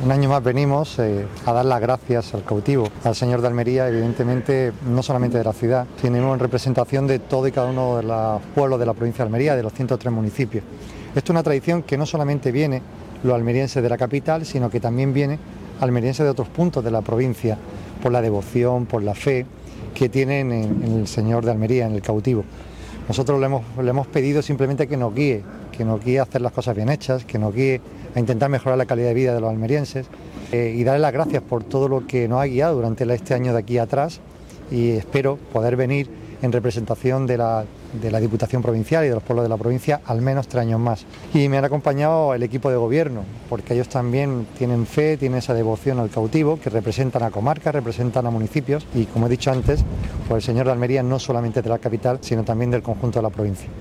Un año más venimos a dar las gracias al cautivo, al Señor de Almería, evidentemente no solamente de la ciudad, sino en representación de todo y cada uno de los pueblos de la provincia de Almería, de los 103 municipios. Esto es una tradición que no solamente viene los almerienses de la capital, sino que también viene almerienses de otros puntos de la provincia, por la devoción, por la fe que tienen en el Señor de Almería, en el cautivo. Nosotros le hemos pedido simplemente que nos guíe a hacer las cosas bien hechas, que nos guíe a intentar mejorar la calidad de vida de los almerienses y darle las gracias por todo lo que nos ha guiado durante este año de aquí atrás, y espero poder venir en representación de la Diputación Provincial y de los pueblos de la provincia al menos 3 años más. Y me han acompañado el equipo de gobierno, porque ellos también tienen fe, tienen esa devoción al cautivo, que representan a comarcas, representan a municipios, y como he dicho antes, pues el Señor de Almería no solamente de la capital, sino también del conjunto de la provincia.